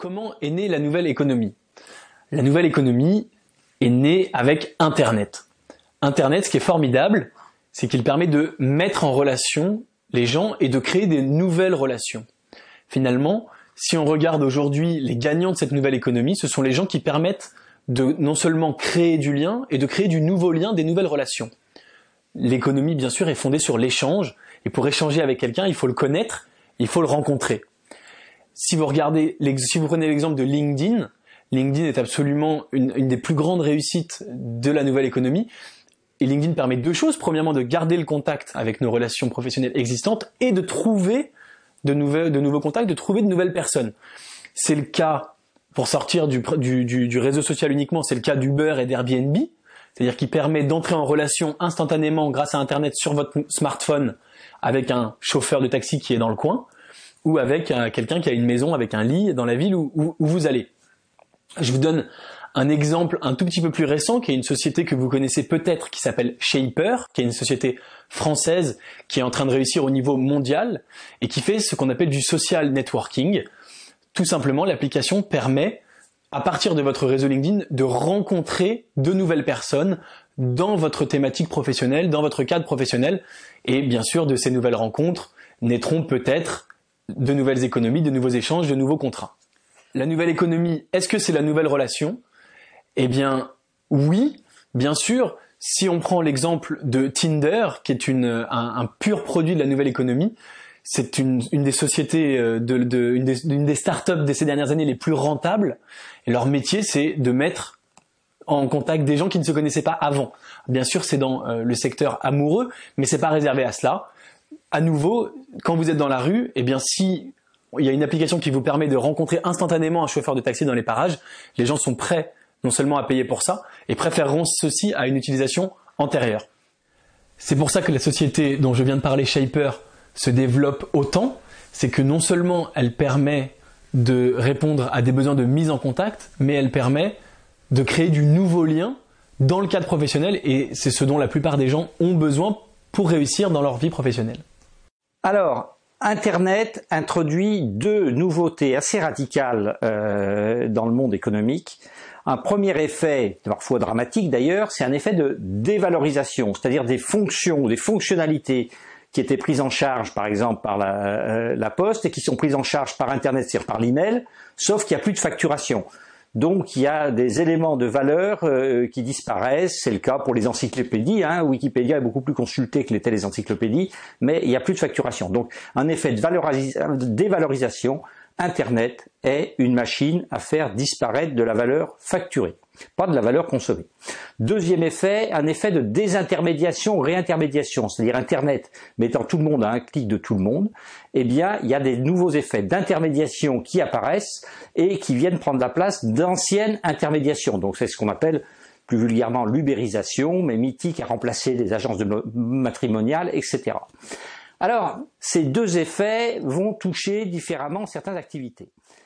Comment est née la nouvelle économie? La nouvelle économie est née avec Internet. Internet, ce qui est formidable, c'est qu'il permet de mettre en relation les gens et de créer des nouvelles relations. Finalement, si on regarde aujourd'hui les gagnants de cette nouvelle économie, ce sont les gens qui permettent de non seulement créer du lien et de créer du nouveau lien, des nouvelles relations. L'économie, bien sûr, est fondée sur l'échange, et pour échanger avec quelqu'un, il faut le connaître, il faut le rencontrer. Si vous prenez l'exemple de LinkedIn, LinkedIn est absolument une des plus grandes réussites de la nouvelle économie. Et LinkedIn permet deux choses. Premièrement, de garder le contact avec nos relations professionnelles existantes et de trouver de nouveaux contacts, de trouver de nouvelles personnes. C'est le cas, pour sortir du réseau social uniquement, c'est le cas d'Uber et d'Airbnb. C'est-à-dire qui permet d'entrer en relation instantanément grâce à Internet sur votre smartphone avec un chauffeur de taxi qui est dans le coin ou avec quelqu'un qui a une maison avec un lit dans la ville où vous allez. Je vous donne un exemple un tout petit peu plus récent qui est une société que vous connaissez peut-être qui s'appelle Shaper, qui est une société française qui est en train de réussir au niveau mondial et qui fait ce qu'on appelle du social networking. Tout simplement, l'application permet à partir de votre réseau LinkedIn, de rencontrer de nouvelles personnes dans votre thématique professionnelle, dans votre cadre professionnel. Et bien sûr, de ces nouvelles rencontres naîtront peut-être de nouvelles économies, de nouveaux échanges, de nouveaux contrats. La nouvelle économie, est-ce que c'est la nouvelle relation? Eh bien, oui, bien sûr. Si on prend l'exemple de Tinder, qui est un pur produit de la nouvelle économie, c'est une des sociétés, une des startups de ces dernières années les plus rentables. Et leur métier, c'est de mettre en contact des gens qui ne se connaissaient pas avant. Bien sûr, c'est dans le secteur amoureux, mais c'est pas réservé à cela. À nouveau, quand vous êtes dans la rue, eh bien, si il y a une application qui vous permet de rencontrer instantanément un chauffeur de taxi dans les parages, les gens sont prêts non seulement à payer pour ça, et préféreront ceci à une utilisation antérieure. C'est pour ça que la société dont je viens de parler, Shaper, se développe autant, c'est que non seulement elle permet de répondre à des besoins de mise en contact, mais elle permet de créer du nouveau lien dans le cadre professionnel et c'est ce dont la plupart des gens ont besoin pour réussir dans leur vie professionnelle. Alors, Internet introduit deux nouveautés assez radicales dans le monde économique. Un premier effet, parfois dramatique d'ailleurs, c'est un effet de dévalorisation, c'est-à-dire des fonctions ou des fonctionnalités qui étaient prises en charge par exemple par la Poste et qui sont prises en charge par Internet, c'est-à-dire par l'email, sauf qu'il n'y a plus de facturation. Donc il y a des éléments de valeur qui disparaissent, c'est le cas pour les encyclopédies, Wikipédia est beaucoup plus consulté que l'étaient les encyclopédies, mais il n'y a plus de facturation. Donc un effet de dévalorisation, Internet est une machine à faire disparaître de la valeur facturée, pas de la valeur consommée. Deuxième effet, un effet de désintermédiation, réintermédiation, c'est-à-dire Internet mettant tout le monde à un clic de tout le monde, eh bien, il y a des nouveaux effets d'intermédiation qui apparaissent et qui viennent prendre la place d'anciennes intermédiations. Donc c'est ce qu'on appelle plus vulgairement l'ubérisation, mais mythique a remplacé les agences matrimoniales, etc. Alors, ces deux effets vont toucher différemment certaines activités.